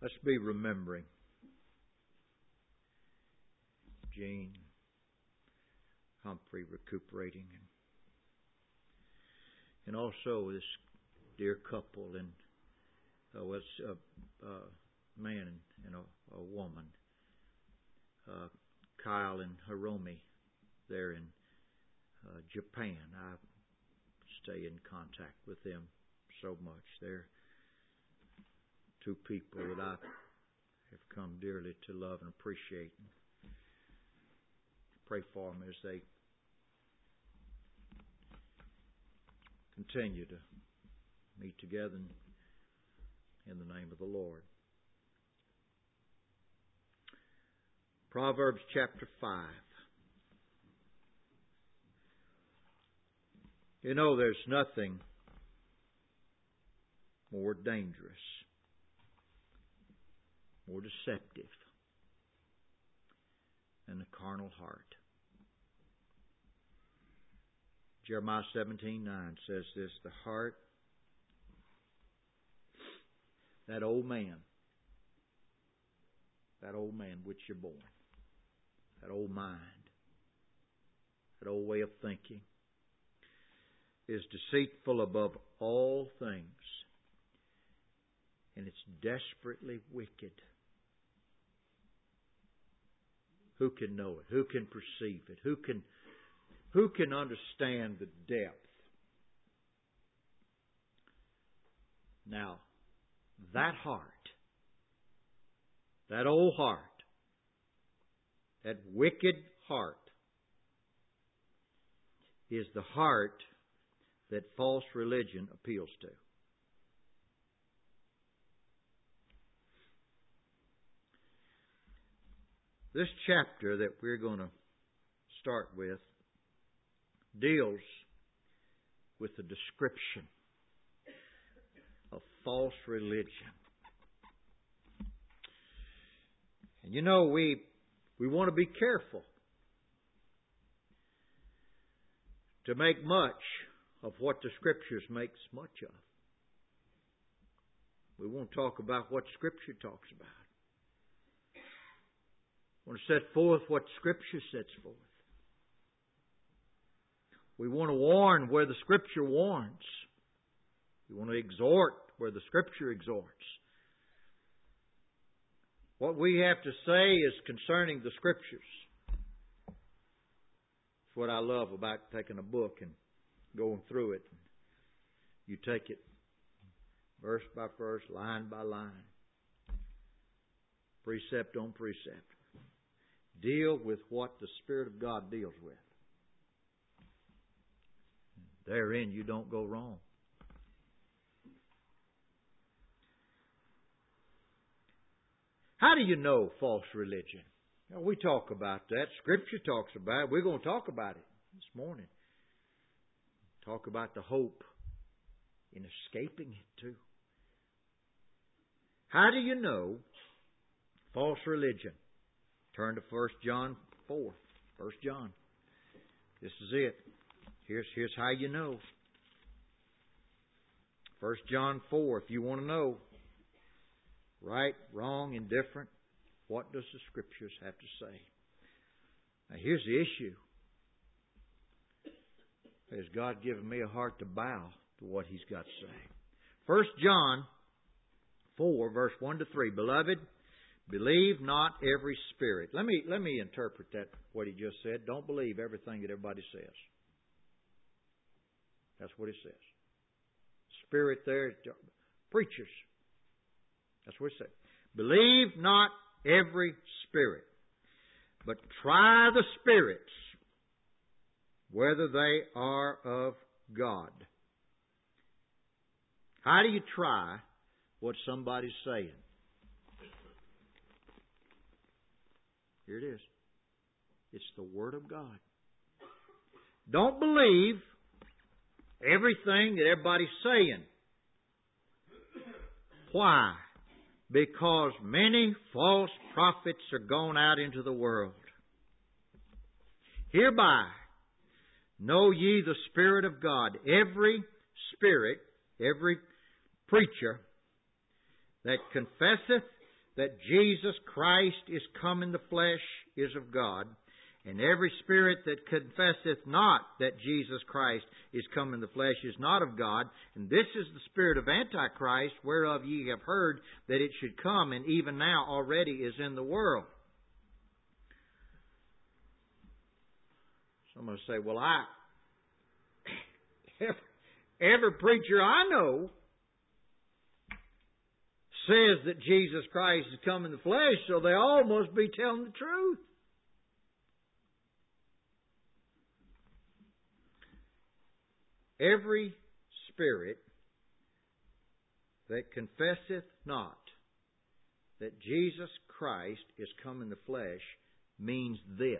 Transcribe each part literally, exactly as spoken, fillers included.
Let's be remembering Jean Humphrey recuperating, and, and also this dear couple, and uh, was a, a man and a, a woman, uh, Kyle and Hiromi, there in uh, Japan. I stay in contact with them so much. They're two people that I have come dearly to love and appreciate. Pray for them as they continue to meet together in the name of the Lord. Proverbs chapter five. You know, there's nothing more dangerous, more deceptive than the carnal heart. Jeremiah seventeen nine says this, the heart, that old man, that old man which you're born, that old mind, that old way of thinking, is deceitful above all things, and it's desperately wicked. Who can know it? Who can perceive it? Who can who can understand the depth? Now, that heart, that old heart, that wicked heart, is the heart that false religion appeals to. This chapter that we're going to start with deals with the description of false religion. And you know, we we want to be careful to make much of what the Scriptures makes much of. We won't talk about what Scripture talks about. We want to set forth what Scripture sets forth. We want to warn where the Scripture warns. We want to exhort where the Scripture exhorts. What we have to say is concerning the Scriptures. It's what I love about taking a book and going through it. You take it verse by verse, line by line, precept on precept. Deal with what the Spirit of God deals with. Therein you don't go wrong. How do you know false religion? You know, we talk about that. Scripture talks about it. We're going to talk about it this morning. Talk about the hope in escaping it too. How do you know false religion? Turn to First John four. First John. This is it. Here's, here's how you know. First John four, if you want to know. Right, wrong, indifferent. What does the Scriptures have to say? Now here's the issue. Has God given me a heart to bow to what He's got to say? First John four, verse one to three. Beloved, believe not every spirit. Let me let me interpret that, what he just said. Don't believe everything that everybody says. That's what it says. Spirit there, preachers. That's what it says. Believe not every spirit, but try the spirits, whether they are of God. How do you try what somebody's saying? Here it is. It's the Word of God. Don't believe everything that everybody's saying. Why? Because many false prophets are gone out into the world. Hereby know ye the Spirit of God. Every spirit, every preacher that confesseth that Jesus Christ is come in the flesh is of God, and every spirit that confesseth not that Jesus Christ is come in the flesh is not of God. And this is the spirit of Antichrist, whereof ye have heard that it should come, and even now already is in the world. Someone will say, well, I... Every, every preacher I know says that Jesus Christ has come in the flesh, so they all must be telling the truth. Every spirit that confesseth not that Jesus Christ is come in the flesh means this.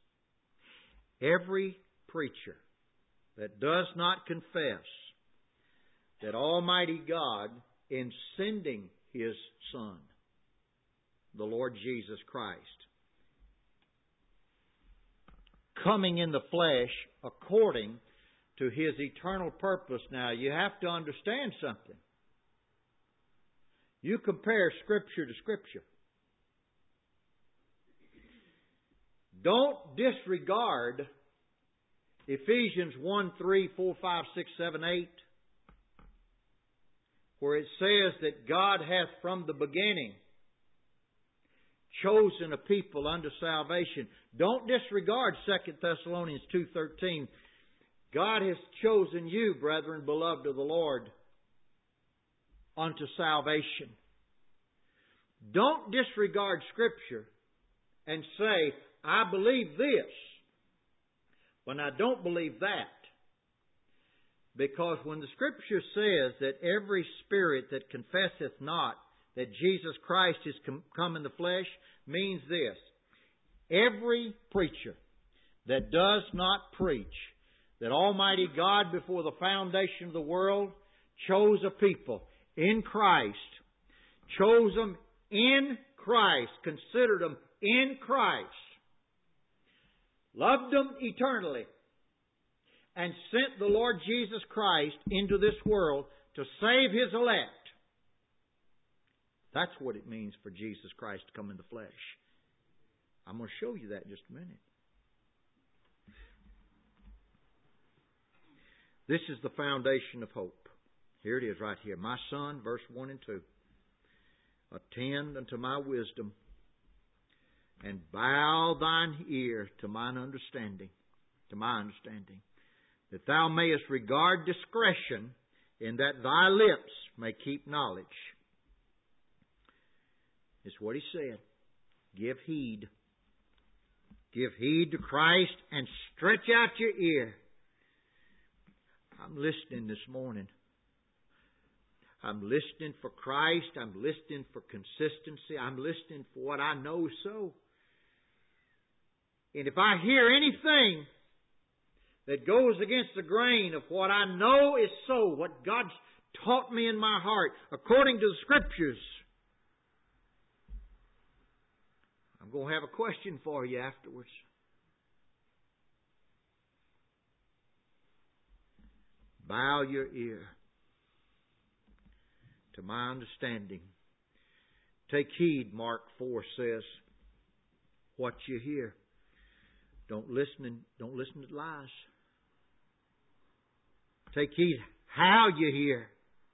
Every preacher that does not confess that Almighty God, in sending His Son, the Lord Jesus Christ, coming in the flesh according to His eternal purpose. Now, you have to understand something. You compare Scripture to Scripture. Don't disregard Ephesians one, three, four, five, six, seven, eight, where it says that God hath from the beginning chosen a people unto salvation. Don't disregard Second Thessalonians two thirteen. God has chosen you, brethren, beloved of the Lord, unto salvation. Don't disregard Scripture and say, I believe this, but I don't believe that. Because when the Scripture says that every spirit that confesseth not that Jesus Christ is come in the flesh, means this. Every preacher that does not preach that Almighty God before the foundation of the world chose a people in Christ, chose them in Christ, considered them in Christ, loved them eternally, and sent the Lord Jesus Christ into this world to save His elect. That's what it means for Jesus Christ to come in the flesh. I'm going to show you that in just a minute. This is the foundation of hope. Here it is right here. My son, verse one and two. Attend unto my wisdom, and bow thine ear to mine understanding, to my understanding, that thou mayest regard discretion, in that thy lips may keep knowledge. It's what he said. Give heed. Give heed to Christ and stretch out your ear. I'm listening this morning. I'm listening for Christ. I'm listening for consistency. I'm listening for what I know so. And if I hear anything that goes against the grain of what I know is so, what God's taught me in my heart, according to the Scriptures, I'm going to have a question for you afterwards. Bow your ear to my understanding. Take heed, Mark four says, what you hear. Don't listen and don't listen to lies. Take heed how you hear.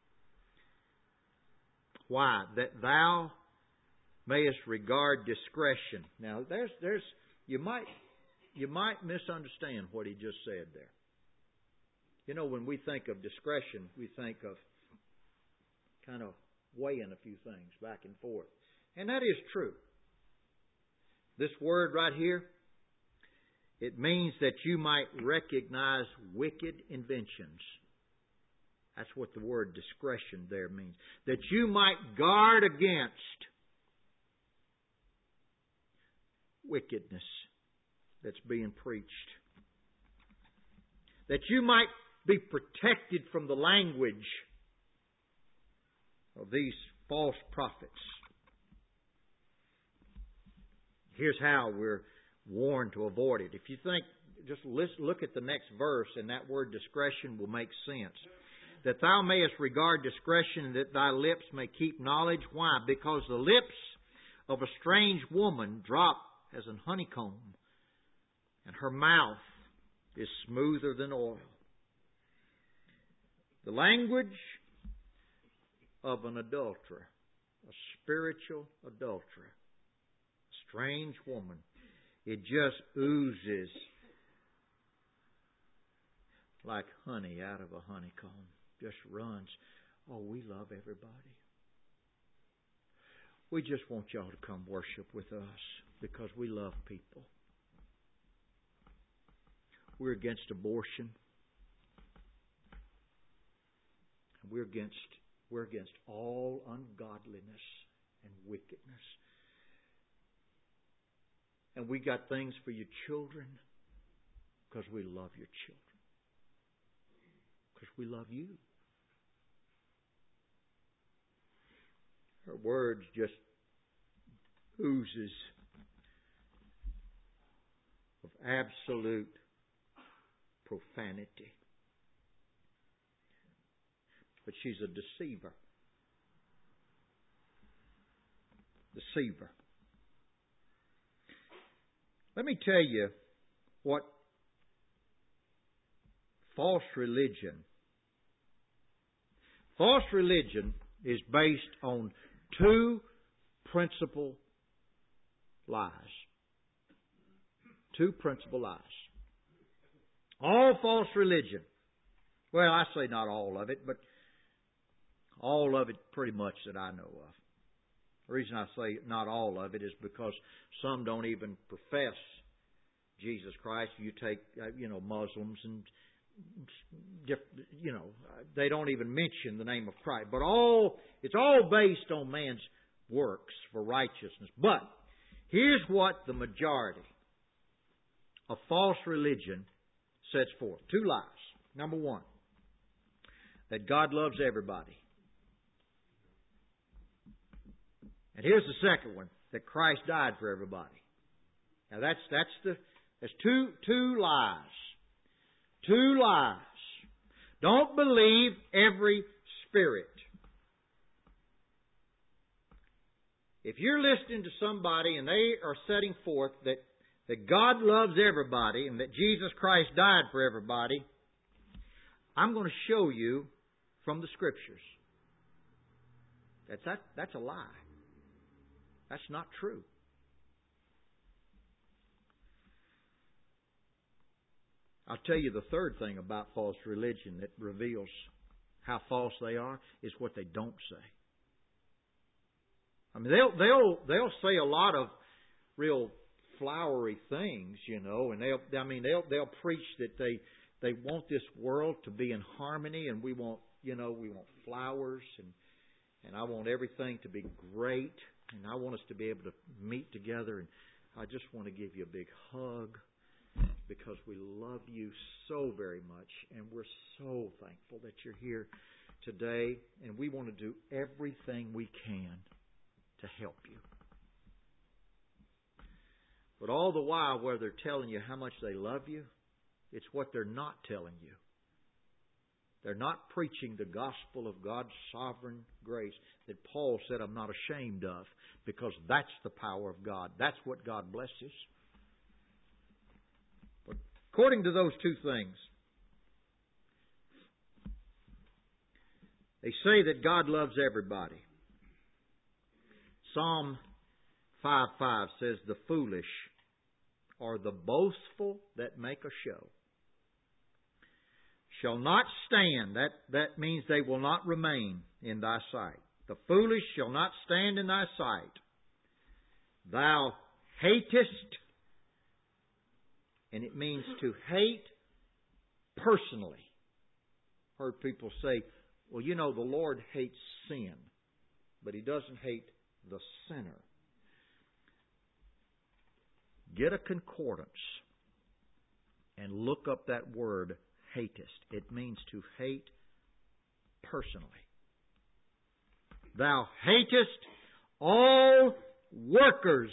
Why? That thou mayest regard discretion. Now there's there's you might you might misunderstand what he just said there. You know, when we think of discretion, we think of kind of weighing a few things back and forth. And that is true. This word right here, it means that you might recognize wicked inventions. That's what the word discretion there means. That you might guard against wickedness that's being preached. That you might be protected from the language of these false prophets. Here's how we're warned to avoid it. If you think, just look at the next verse, and that word discretion will make sense. That thou mayest regard discretion, and that thy lips may keep knowledge. Why? Because the lips of a strange woman drop as an honeycomb, and her mouth is smoother than oil. The language of an adulterer, a spiritual adulterer, a strange woman, it just oozes like honey out of a honeycomb. Just runs. Oh, we love everybody. We just want y'all to come worship with us because we love people. We're against abortion. We're against we're against all ungodliness and wickedness. And we got things for your children because we love your children. Because we love you. Her words just oozes of absolute profanity. But she's a deceiver. Deceiver. Let me tell you what false religion. False religion is based on two principal lies. Two principal lies. All false religion. Well, I say not all of it, but all of it pretty much that I know of. The reason I say not all of it is because some don't even profess Jesus Christ. You take, uh, you know, Muslims and, you know, they don't even mention the name of Christ. But all, it's all based on man's works for righteousness. But here's what the majority of false religion sets forth. Two lies. Number one, that God loves everybody. And here's the second one, that Christ died for everybody. Now that's that's the that's two two lies. Two lies. Don't believe every spirit. If you're listening to somebody and they are setting forth that, that God loves everybody and that Jesus Christ died for everybody, I'm going to show you from the Scriptures that, that that's a lie. That's not true. I'll tell you the third thing about false religion that reveals how false they are is what they don't say. I mean, they'll they'll they'll say a lot of real flowery things, you know, and they'll I mean they'll they'll preach that they they want this world to be in harmony, and we want you know we want flowers and and I want everything to be great, and I want us to be able to meet together, and I just want to give you a big hug because we love you so very much, and we're so thankful that you're here today, and we want to do everything we can to help you. But all the while, where they're telling you how much they love you, it's what they're not telling you. They're not preaching the gospel of God's sovereign grace that Paul said, I'm not ashamed of, because that's the power of God. That's what God blesses. But according to those two things, they say that God loves everybody. Psalm five five says, the foolish or the boastful that make a show shall not stand. That, that means they will not remain in thy sight. The foolish shall not stand in thy sight. Thou hatest, and it means to hate personally. Heard people say, well, you know, the Lord hates sin, but He doesn't hate the sinner. Get a concordance and look up that word, hatest. It means to hate personally. Thou hatest all workers,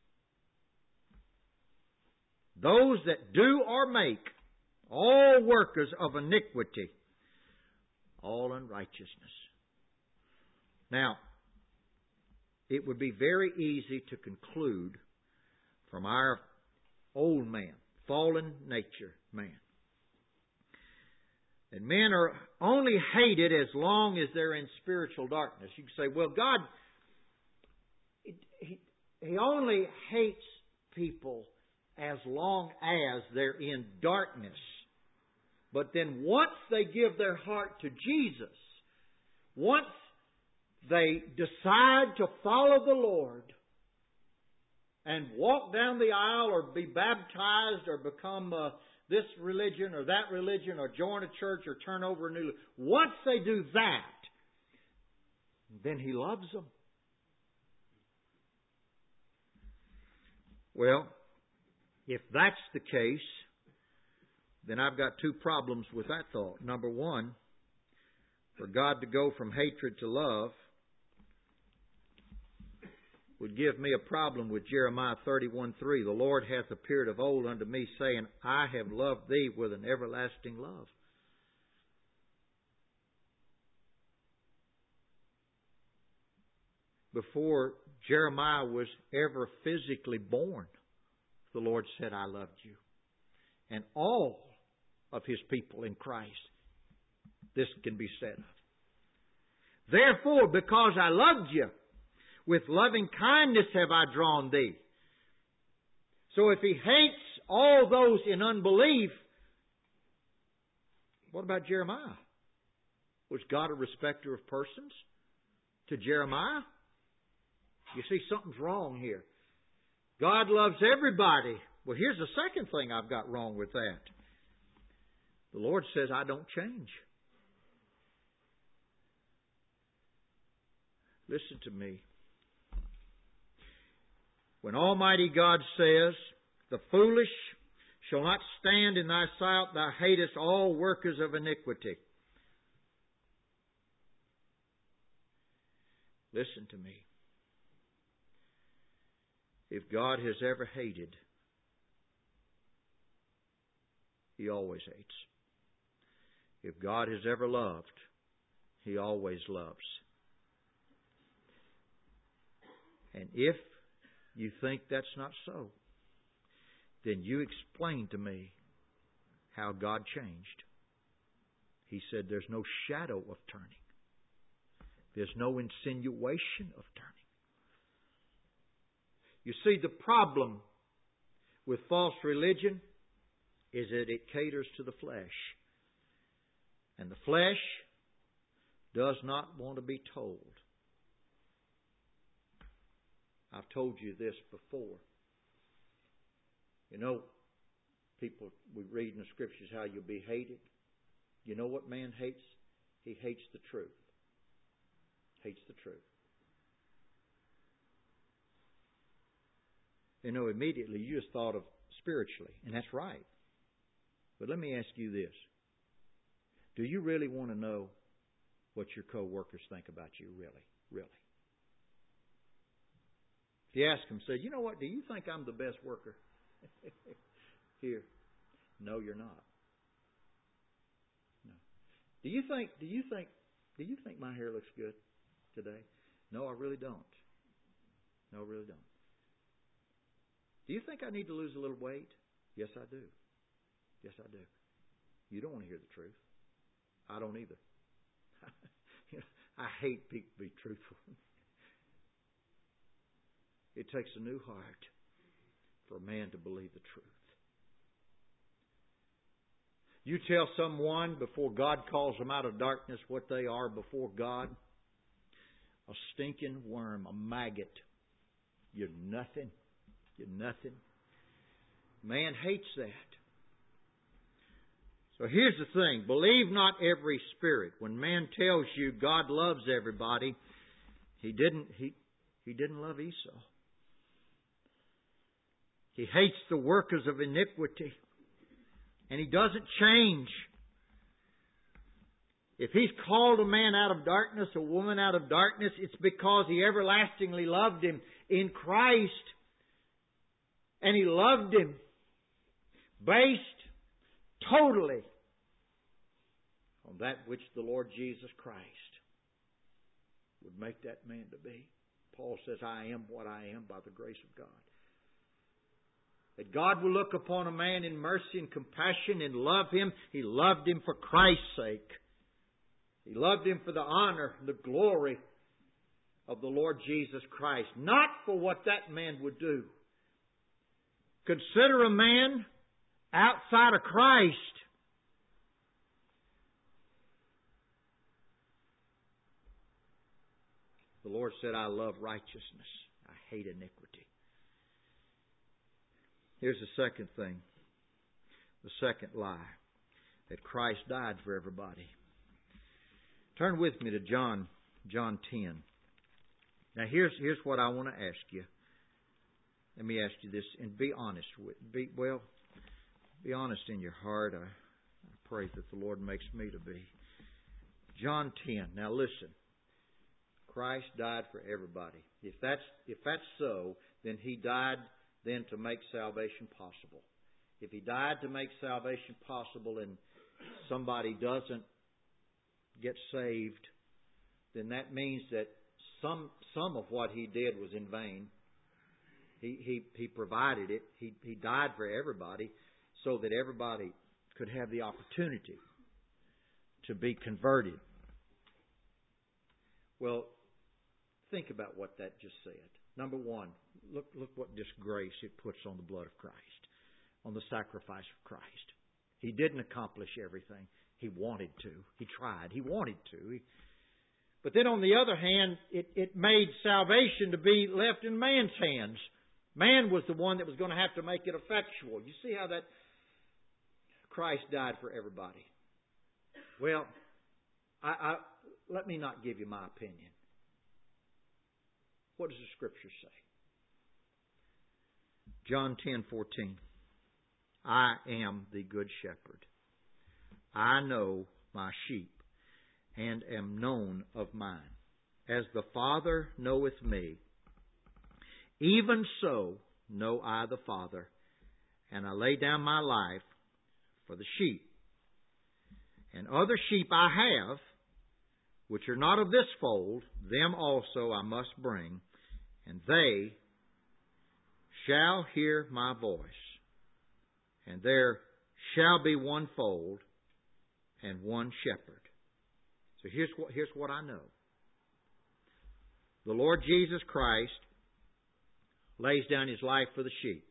those that do or make, all workers of iniquity, all unrighteousness. Now, it would be very easy to conclude from our old man, fallen nature man, and men are only hated as long as they're in spiritual darkness. You can say, well, God, He, he only hates people as long as they're in darkness. But then once they give their heart to Jesus, once they decide to follow the Lord and walk down the aisle or be baptized or become uh, this religion or that religion or join a church or turn over a new... Once they do that, then He loves them. Well, if that's the case, then I've got two problems with that thought. Number one, for God to go from hatred to love would give me a problem with Jeremiah thirty-one three. The Lord hath appeared of old unto me, saying, I have loved thee with an everlasting love. Before Jeremiah was ever physically born, the Lord said, I loved you. And all of His people in Christ, this can be said of. Therefore, because I loved you, with loving kindness have I drawn thee. So if He hates all those in unbelief, what about Jeremiah? Was God a respecter of persons to Jeremiah? You see, something's wrong here. God loves everybody. Well, here's the second thing I've got wrong with that. The Lord says, I don't change. Listen to me. When Almighty God says, the foolish shall not stand in thy sight, thou hatest all workers of iniquity. Listen to me. If God has ever hated, He always hates. If God has ever loved, He always loves. And if you think that's not so, then you explain to me how God changed. He said there's no shadow of turning. There's no insinuation of turning. You see, the problem with false religion is that it caters to the flesh. And the flesh does not want to be told. I've told you this before. You know, people, we read in the Scriptures how you'll be hated. You know what man hates? He hates the truth. Hates the truth. You know, immediately you just thought of spiritually, and that's right. But let me ask you this. Do you really want to know what your co-workers think about you? Really? Really? If you ask them, say, you know what, do you think I'm the best worker here? No, you're not. No. Do you think, do you think, do you think my hair looks good today? No, I really don't. No, I really don't. Do you think I need to lose a little weight? Yes, I do. Yes, I do. You don't want to hear the truth. I don't either. You know, I hate people to be truthful. It takes a new heart for a man to believe the truth. You tell someone before God calls them out of darkness what they are before God, a stinking worm, a maggot. You're nothing. You're nothing. Man hates that. So here's the thing. Believe not every spirit. When man tells you God loves everybody, he didn't, he, he didn't love Esau. He hates the workers of iniquity. And he doesn't change. If he's called a man out of darkness, a woman out of darkness, it's because he everlastingly loved him in Christ. And he loved him based totally on that which the Lord Jesus Christ would make that man to be. Paul says, I am what I am by the grace of God. That God will look upon a man in mercy and compassion and love him. He loved him for Christ's sake. He loved him for the honor and the glory of the Lord Jesus Christ. Not for what that man would do. Consider a man outside of Christ. The Lord said, I love righteousness. I hate iniquity. Here's the second thing. The second lie. That Christ died for everybody. Turn with me to John, John ten. Now here's, here's what I want to ask you. Let me ask you this, and be honest with be well, be honest in your heart. I, I pray that the Lord makes me to be. John ten. Now listen. Christ died for everybody. If that's if that's so, then He died then to make salvation possible. If He died to make salvation possible and somebody doesn't get saved, then that means that some some of what He did was in vain. He He He provided it. He He died for everybody so that everybody could have the opportunity to be converted. Well, think about what that just said. Number one, look look what disgrace it puts on the blood of Christ, on the sacrifice of Christ. He didn't accomplish everything. He wanted to. He tried. He wanted to. He, but then on the other hand, it, it made salvation to be left in man's hands. Man was the one that was going to have to make it effectual. You see how that Christ died for everybody. Well, I, I, let me not give you my opinion. What does the Scripture say? John ten fourteen. I am the good shepherd. I know my sheep, and am known of mine. As the Father knoweth me, even so know I the Father, and I lay down my life for the sheep. And other sheep I have, which are not of this fold, them also I must bring, and they shall hear my voice. And there shall be one fold and one shepherd. So here's what, here's what I know. The Lord Jesus Christ lays down His life for the sheep.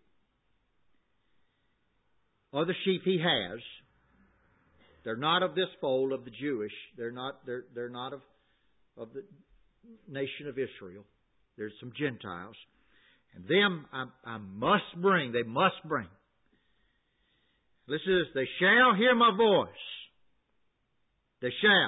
Other sheep He has. They're not of this fold of the Jewish. They're not. They're they're not of of the nation of Israel. There's some Gentiles, and them I, I must bring. They must bring. Listen to this. They shall hear my voice. They shall.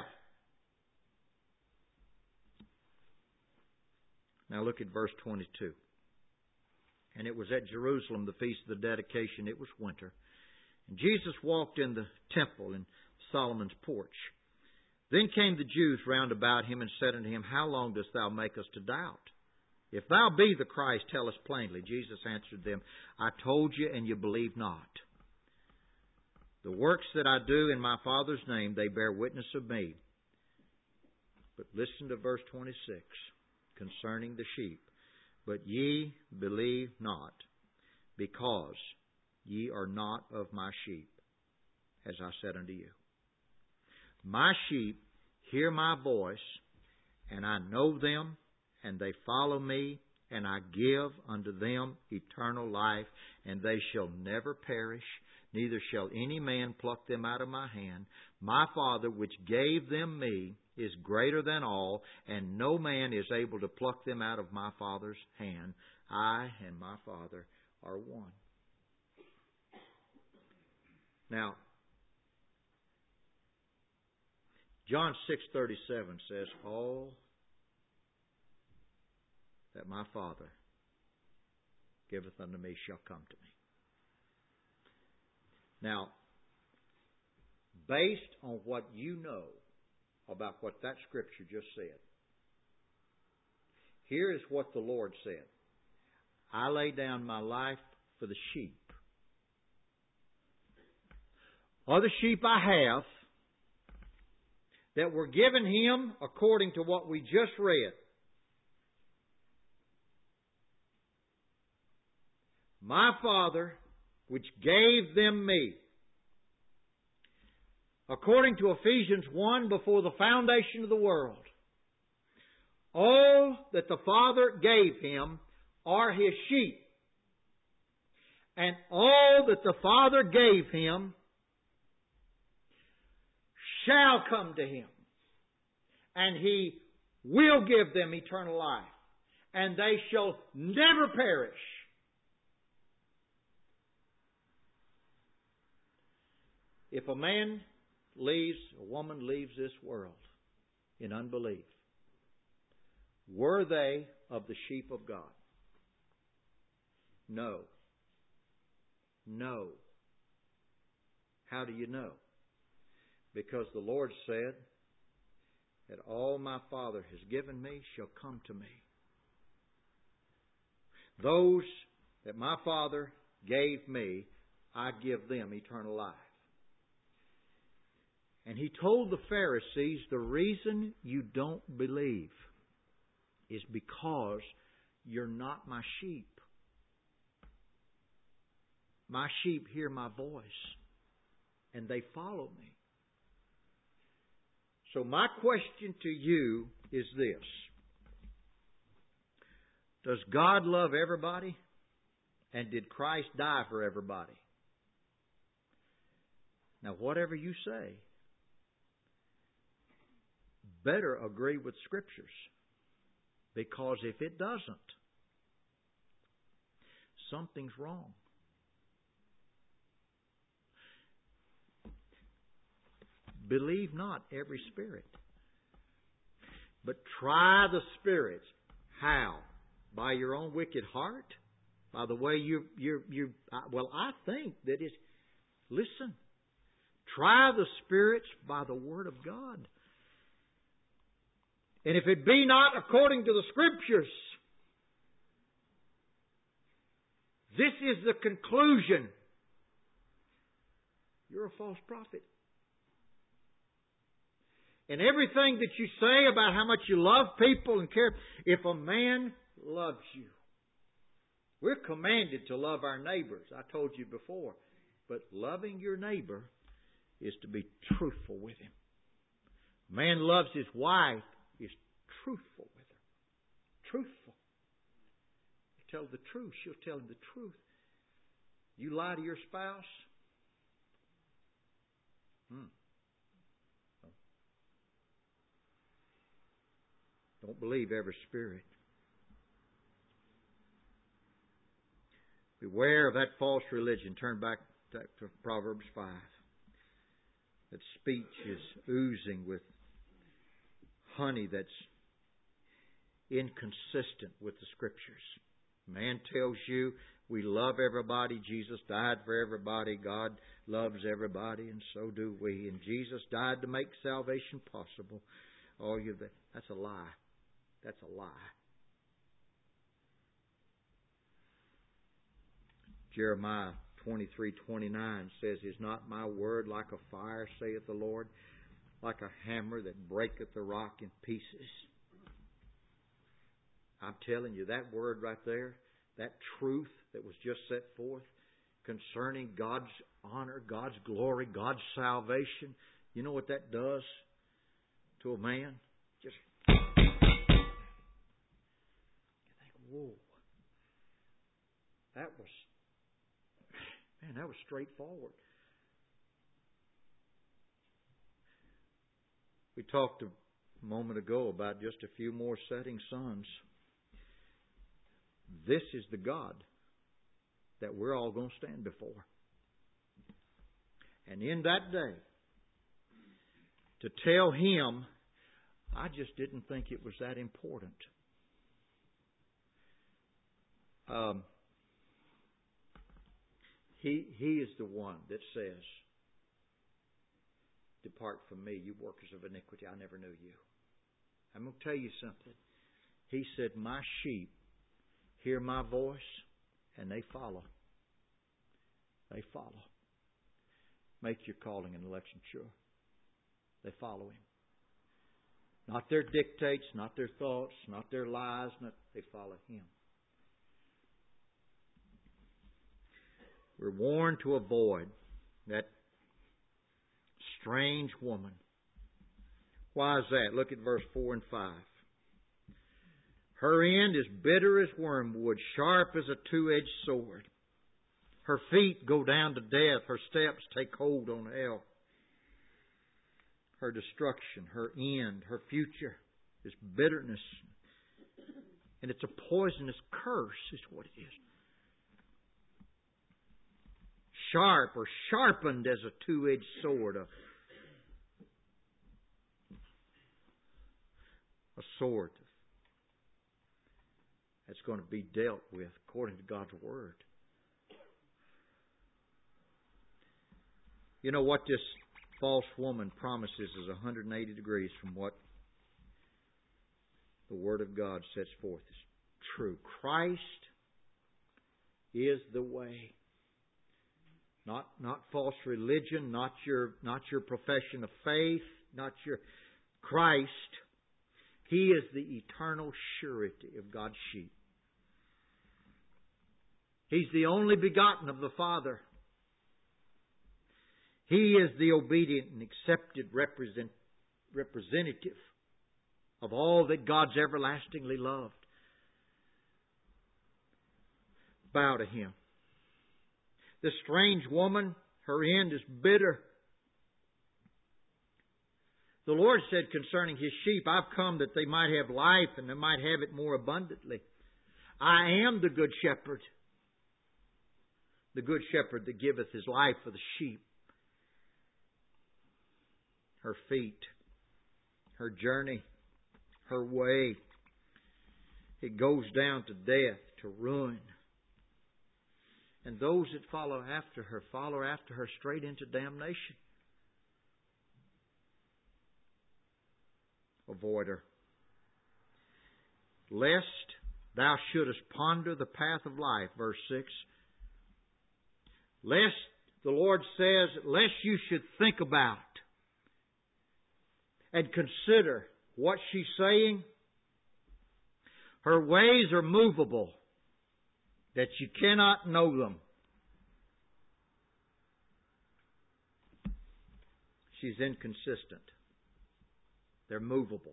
Now look at verse twenty-two. And it was at Jerusalem, the feast of the dedication. It was winter. And Jesus walked in the temple in Solomon's porch. Then came the Jews round about him and said unto him, How long dost thou make us to doubt? If thou be the Christ, tell us plainly. Jesus answered them, I told you, and you believe not. The works that I do in my Father's name, they bear witness of me. But listen to verse twenty-six concerning the sheep. But ye believe not, because ye are not of my sheep, as I said unto you. My sheep hear my voice, and I know them, and they follow me, and I give unto them eternal life, and they shall never perish, neither shall any man pluck them out of my hand. My Father, which gave them me, is greater than all, and no man is able to pluck them out of my Father's hand. I and my Father are one. Now, John six thirty-seven says, All that my Father giveth unto me shall come to me. Now, based on what you know about what that Scripture just said, here is what the Lord said. I lay down my life for the sheep. Other sheep I have that were given Him according to what we just read. my Father, which gave them me. According to Ephesians one, before the foundation of the world, all that the Father gave Him are His sheep. And all that the Father gave Him shall come to Him. And He will give them eternal life. And they shall never perish. If a man leaves, a woman leaves this world in unbelief, were they of the sheep of God? No. No. How do you know? Because the Lord said that all my Father has given me shall come to me. Those that my Father gave me, I give them eternal life. And He told the Pharisees, the reason you don't believe is because you're not my sheep. My sheep hear my voice, and they follow me. So my question to you is this. Does God love everybody? And did Christ die for everybody? Now, whatever you say, better agree with Scriptures. Because if it doesn't, something's wrong. Believe not every spirit, but try the spirits. How? By your own wicked heart? By the way you you you. Well, I think that it's. Listen, try the spirits by the Word of God. And if it be not according to the Scriptures, this is the conclusion. You're a false prophet. And everything that you say about how much you love people and care, if a man loves you, we're commanded to love our neighbors. I told you before. But loving your neighbor is to be truthful with him. A man loves his wife is truthful with her. Truthful. You tell the truth, she'll tell him the truth. You lie to your spouse? Hmm. Don't believe every spirit. Beware of that false religion. Turn back to Proverbs five. That speech is oozing with honey that's inconsistent with the Scriptures. Man tells you we love everybody. Jesus died for everybody. God loves everybody, and so do we. And Jesus died to make salvation possible. Oh, you that's a lie. That's a lie. Jeremiah twenty-three twenty-nine says, Is not my word like a fire, saith the Lord, like a hammer that breaketh the rock in pieces? I'm telling you, that word right there, that truth that was just set forth concerning God's honor, God's glory, God's salvation, you know what that does to a man? Just whoa. That was, man, that was straightforward. We talked a moment ago about just a few more setting suns. This is the God that we're all going to stand before. And in that day, to tell Him, I just didn't think it was that important. Um, he He is the one that says, Depart from me, you workers of iniquity, I never knew you. I'm going to tell you something. He said, my sheep hear my voice and they follow. They follow. Make your calling and election sure. They follow Him. Not their dictates, not their thoughts, not their lies. Not, they follow Him. We're warned to avoid that strange woman. Why is that? Look at verse four and five. Her end is bitter as wormwood, sharp as a two-edged sword. Her feet go down to death. Her steps take hold on hell. Her destruction, her end, her future is bitterness. And it's a poisonous curse is what it is. Sharp or sharpened as a two-edged sword. A, a sword that's going to be dealt with according to God's Word. You know what this false woman promises is one hundred eighty degrees from what the Word of God sets forth as true. Christ is the way. Not not false religion, not your not your profession of faith, not your Christ. He is the eternal surety of God's sheep. He's the only begotten of the Father. He is the obedient and accepted represent, representative of all that God's everlastingly loved. Bow to Him. The strange woman, her end is bitter. The Lord said concerning His sheep, I've come that they might have life and they might have it more abundantly. I am the good shepherd. The good shepherd that giveth His life for the sheep. Her feet, her journey, her way, it goes down to death, to ruin. And those that follow after her, follow after her straight into damnation. Avoid her. Lest thou shouldest ponder the path of life, verse six. Lest, the Lord says, lest you should think about and consider what she's saying. Her ways are movable, that you cannot know them. She's inconsistent. They're movable.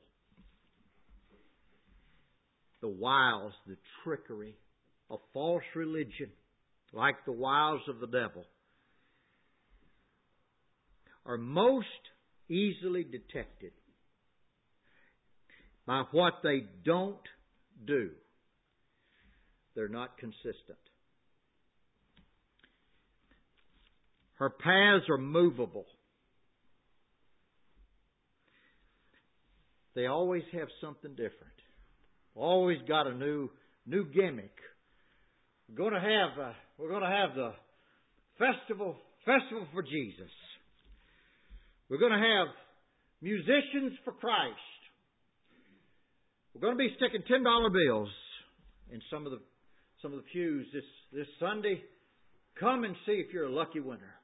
The wiles, the trickery of false religion, like the wiles of the devil, are most easily detected by what they don't do. They're not consistent. Her paths are movable. They always have something different. Always got a new new gimmick. We're going to have a, we're going to have the festival festival for Jesus. We're going to have musicians for Christ. We're going to be sticking ten dollar bills in some of the some of the pews this this Sunday. Come and see if you're a lucky winner.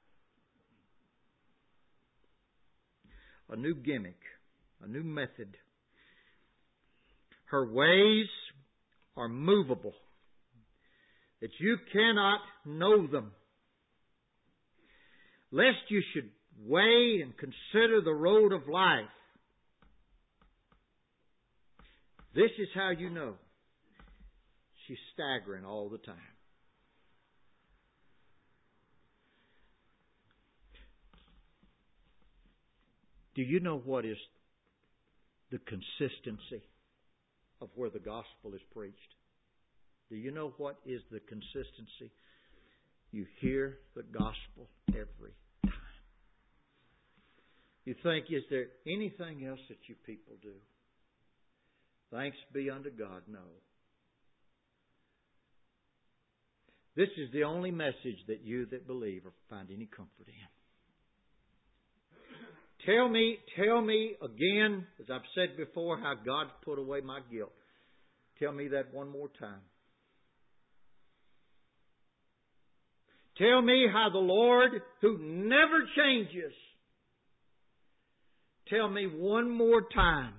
A new gimmick, a new method. Her ways are movable, that you cannot know them. Lest you should weigh and consider the road of life. This is how you know she's staggering all the time. Do you know what is the consistency of where the gospel is preached? Do you know what is the consistency? You hear the gospel every time. You think, is there anything else that you people do? Thanks be unto God, no. This is the only message that you that believe find any comfort in. Tell me, tell me again, as I've said before, how God's put away my guilt. Tell me that one more time. Tell me how the Lord, who never changes, tell me one more time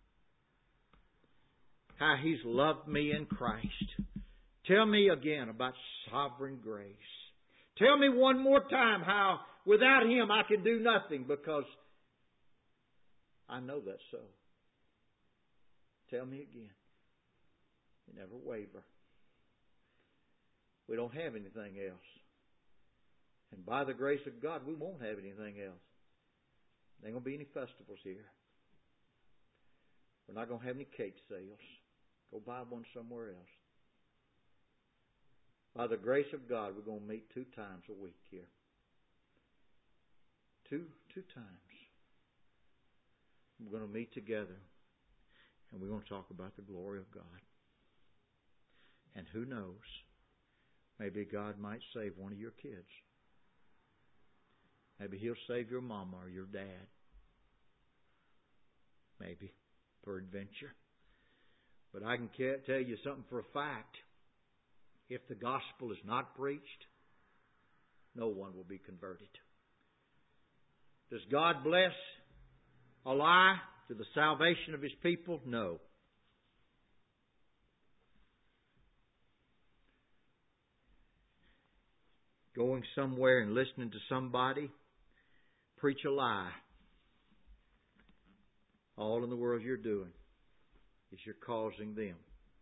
how He's loved me in Christ. Tell me again about sovereign grace. Tell me one more time how without Him I can do nothing, because I know that's so. Tell me again. You never waver. We don't have anything else. And by the grace of God, we won't have anything else. There ain't going to be any festivals here. We're not going to have any cake sales. Go buy one somewhere else. By the grace of God, we're going to meet two times a week here. Two, two times. We're going to meet together, and we're going to talk about the glory of God. And who knows, maybe God might save one of your kids. Maybe He'll save your mama or your dad. Maybe, peradventure. But I can tell you something for a fact. If the gospel is not preached, no one will be converted. Does God bless a lie to the salvation of His people? No. Going somewhere and listening to somebody preach a lie. All in the world you're doing is you're causing them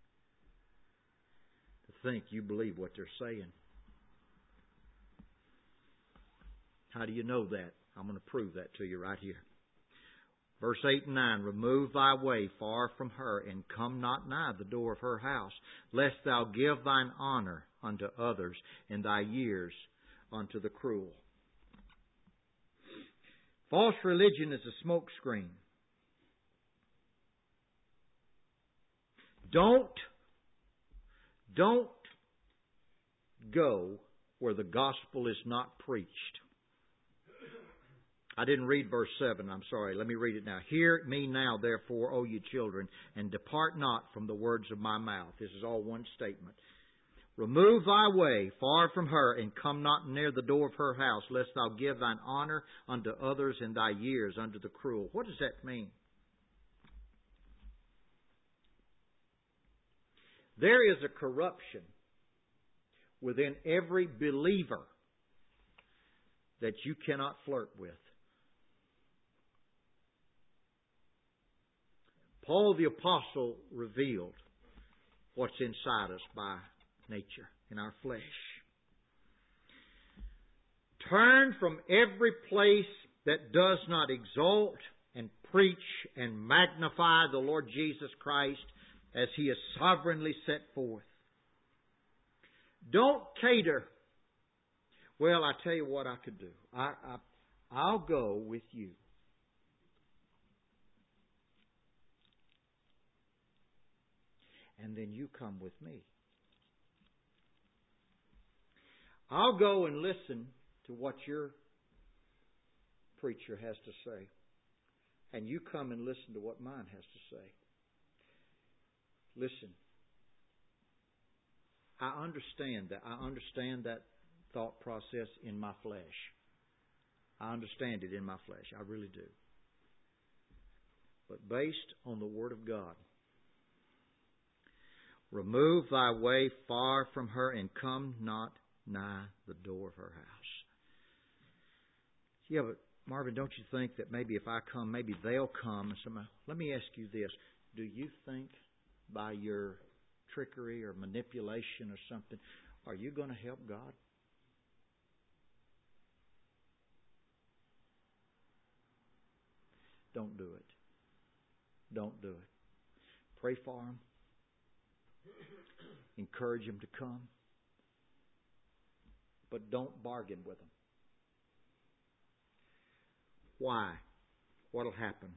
to think you believe what they're saying. How do you know that? I'm going to prove that to you right here. Verse eight and nine, remove thy way far from her, and come not nigh the door of her house, lest thou give thine honor unto others, and thy years unto the cruel. False religion is a smokescreen. Don't, don't go where the gospel is not preached. I didn't read verse seven, I'm sorry. Let me read it now. Hear me now, therefore, O you children, and depart not from the words of my mouth. This is all one statement. Remove thy way far from her, and come not near the door of her house, lest thou give thine honor unto others, and thy years unto the cruel. What does that mean? There is a corruption within every believer that you cannot flirt with. Paul the Apostle revealed what's inside us by nature, in our flesh. Turn from every place that does not exalt and preach and magnify the Lord Jesus Christ as He is sovereignly set forth. Don't cater. Well, I tell you what I could do. I, I, I'll go with you. And then you come with me. I'll go and listen to what your preacher has to say. And you come and listen to what mine has to say. Listen. I understand that. I understand that thought process in my flesh. I understand it in my flesh. I really do. But based on the Word of God, remove thy way far from her, and come not nigh the door of her house. Yeah, but Marvin, don't you think that maybe if I come, maybe they'll come? And somebody, let me ask you this. Do you think by your trickery or manipulation or something, are you going to help God? Don't do it. Don't do it. Pray for them. Encourage them to come. But don't bargain with them. Why? What'll happen?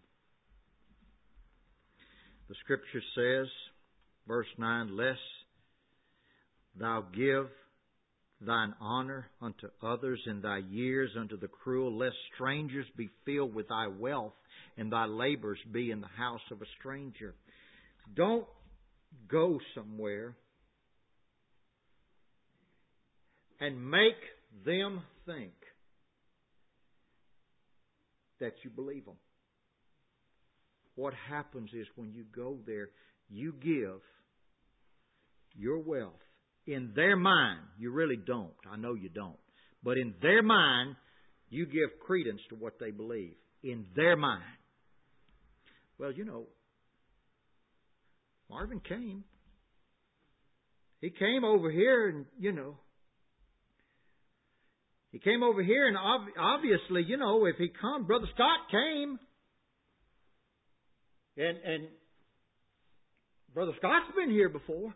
The Scripture says, verse nine, lest thou give thine honor unto others, and thy years unto the cruel, lest strangers be filled with thy wealth, and thy labors be in the house of a stranger. Don't go somewhere and make them think that you believe them. What happens is when you go there, you give your wealth. In their mind, you really don't. I know you don't. But in their mind, you give credence to what they believe. In their mind. Well, you know, Marvin came. He came over here and, you know, he came over here and ob- obviously, you know, if he come, Brother Scott came. And, and Brother Scott's been here before.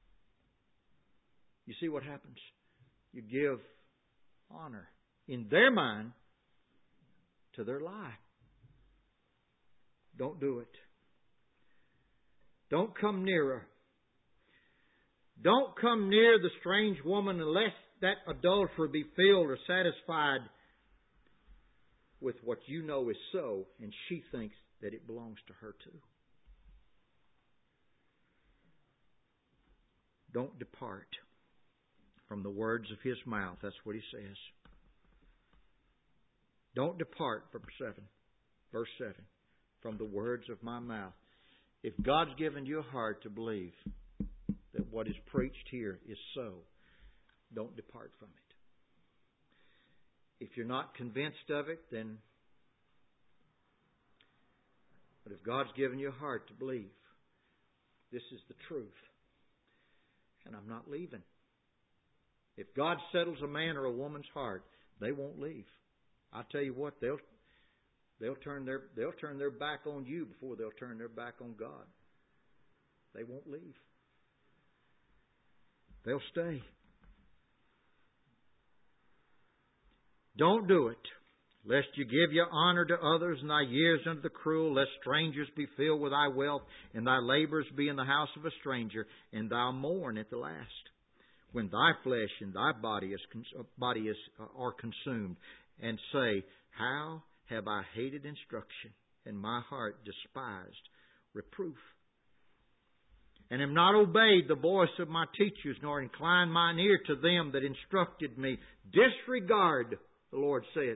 You see what happens? You give honor in their mind to their lie. Don't do it. Don't come nearer. Don't come near the strange woman unless that adulterer be filled or satisfied with what you know is so, and she thinks that it belongs to her too. Don't depart from the words of His mouth. That's what He says. Don't depart, from seven, verse seven, from the words of my mouth. If God's given you a heart to believe that what is preached here is so, don't depart from it. If you're not convinced of it, then... But if God's given you a heart to believe, this is the truth, and I'm not leaving. If God settles a man or a woman's heart, they won't leave. I tell you what, they'll they'll turn their they'll turn their back on you before they'll turn their back on God. They won't leave. They'll stay. Don't do it, lest you give your honor to others and thy years unto the cruel, lest strangers be filled with thy wealth, and thy labors be in the house of a stranger, and thou mourn at the last, when thy flesh and thy body is body is are consumed, and say, how have I hated instruction, and my heart despised reproof? And am not obeyed the voice of my teachers, nor inclined mine ear to them that instructed me. Disregard, the Lord said.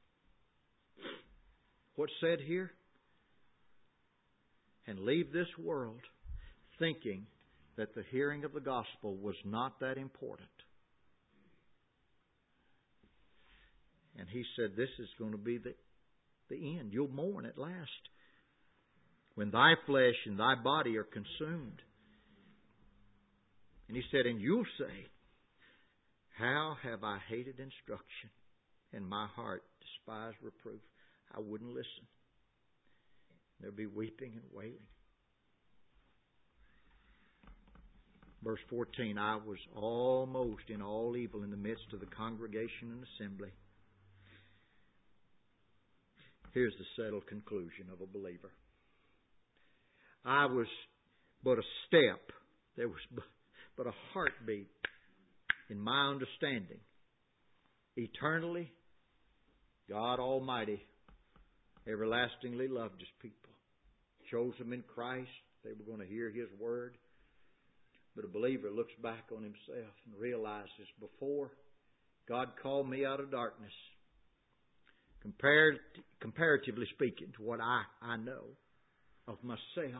What's said here? And leave this world thinking that the hearing of the gospel was not that important. And He said, this is going to be the, the end. You'll mourn at last, when thy flesh and thy body are consumed. And He said, and you'll say, how have I hated instruction, and my heart despised reproof? I wouldn't listen. There'll be weeping and wailing. Verse fourteen, I was almost in all evil in the midst of the congregation and assembly. Here's the settled conclusion of a believer. I was but a step. There was but a heartbeat in my understanding. Eternally, God Almighty everlastingly loved His people. Chose them in Christ. They were going to hear His word. But a believer looks back on himself and realizes, before God called me out of darkness, compared, comparatively speaking to what I, I know of myself,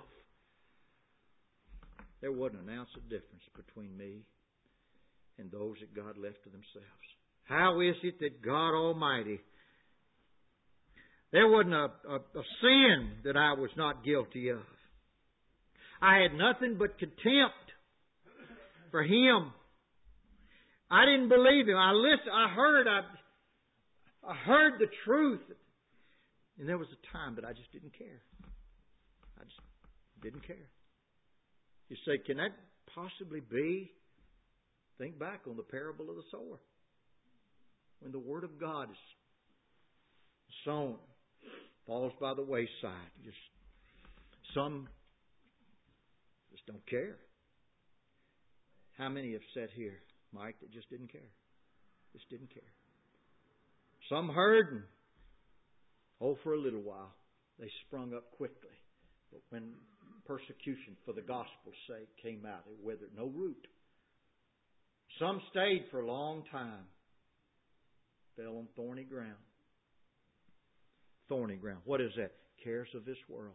there wasn't an ounce of difference between me and those that God left to themselves. How is it that God Almighty, there wasn't a, a, a sin that I was not guilty of. I had nothing but contempt for Him. I didn't believe Him. I listened. I heard. I, I heard the truth, and there was a time that I just didn't care. I just didn't care. You say, can that possibly be? Think back on the parable of the sower. When the Word of God is sown, falls by the wayside. Just some just don't care. How many have sat here, Mike, that just didn't care? Just didn't care. Some heard and, oh, for a little while, they sprung up quickly. But when persecution for the gospel's sake came out, it withered no root. Some stayed for a long time, fell on thorny ground. Thorny ground. What is that? Cares of this world.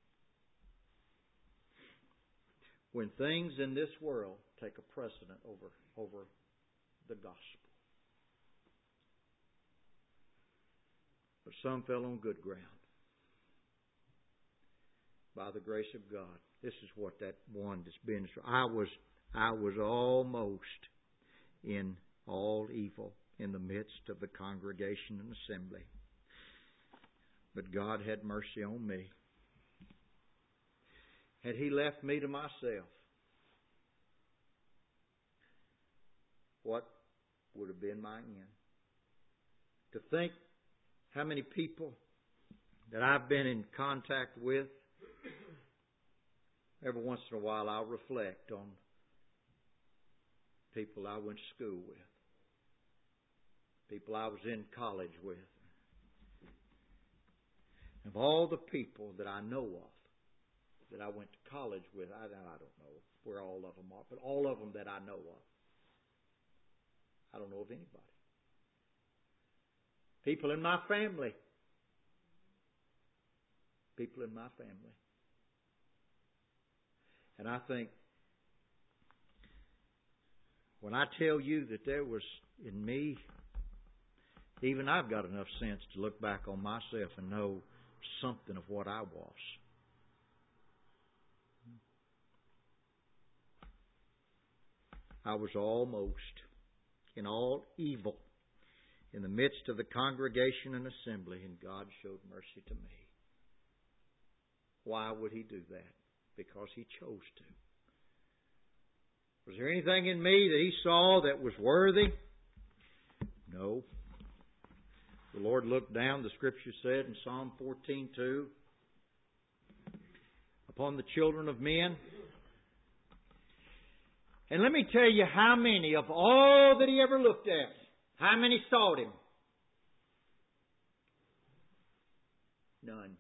When things in this world take a precedent over, over the gospel. but some fell on good ground. By the grace of God. This is what that one that's been. I was, I was almost in all evil in the midst of the congregation and assembly. But God had mercy on me. Had He left me to myself, what would have been my end? To think how many people that I've been in contact with, every once in a while I'll reflect on people I went to school with, people I was in college with. Of all the people that I know of, that I went to college with, I, I don't know where all of them are, but all of them that I know of, I don't know of anybody. People in my family. People in my family. And I think, when I tell you that there was in me, even I've got enough sense to look back on myself and know something of what I was. I was almost in all evil in the midst of the congregation and assembly, and God showed mercy to me. Why would He do that? Because He chose to. Was there anything in me that He saw that was worthy? No. The Lord looked down, the Scripture said in Psalm fourteen two, upon the children of men. And let me tell you how many of all that He ever looked at, how many sought Him? None.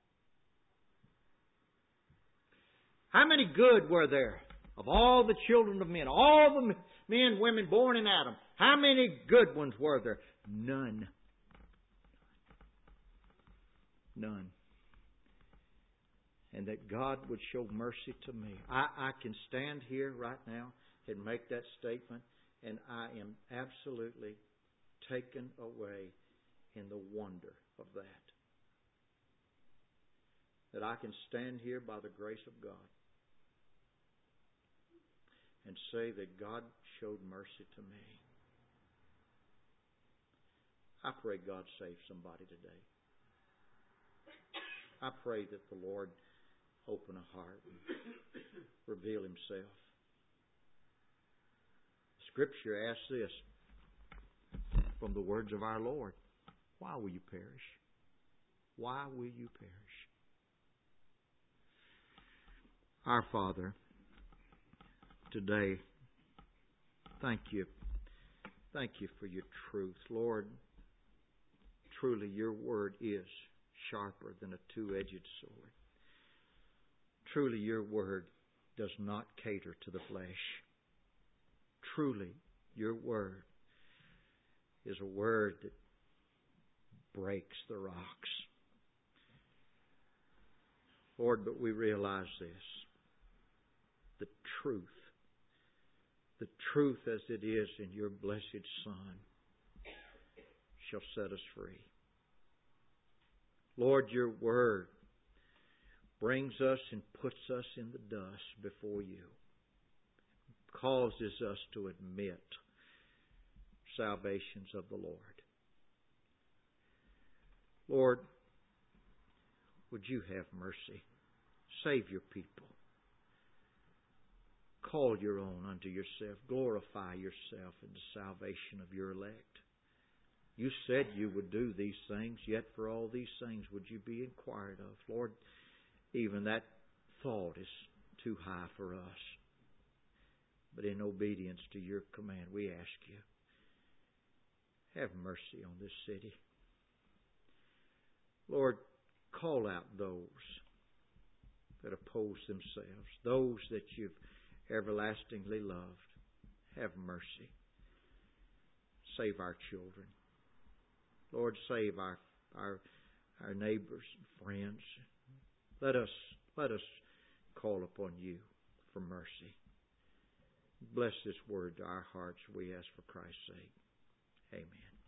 How many good were there of all the children of men, all the men and women born in Adam? How many good ones were there? None. None. And that God would show mercy to me. I, I can stand here right now and make that statement, and I am absolutely taken away in the wonder of that. That I can stand here by the grace of God and say that God showed mercy to me. I pray God save somebody today. I pray that the Lord open a heart and reveal Himself. Scripture asks this from the words of our Lord. Why will you perish? Why will you perish? Our Father, today, thank you. Thank you for your truth. Lord, truly your word is sharper than a two-edged sword. Truly your word does not cater to the flesh. Truly your word is a word that breaks the rocks. Lord, but we realize this. The truth, the truth as it is in your blessed Son shall set us free. Lord, your word brings us and puts us in the dust before you. Causes us to admit salvations of the Lord. Lord, would you have mercy? Save your people. Call your own unto yourself. Glorify yourself in the salvation of your elect. You said you would do these things, yet for all these things would you be inquired of. Lord, even that thought is too high for us. But in obedience to your command, we ask you, have mercy on this city. Lord, call out those that oppose themselves, those that you've everlastingly loved. Have mercy. Save our children. Lord, save our our our neighbors and friends. Let us let us call upon you for mercy. Bless this word to our hearts, we ask for Christ's sake. Amen.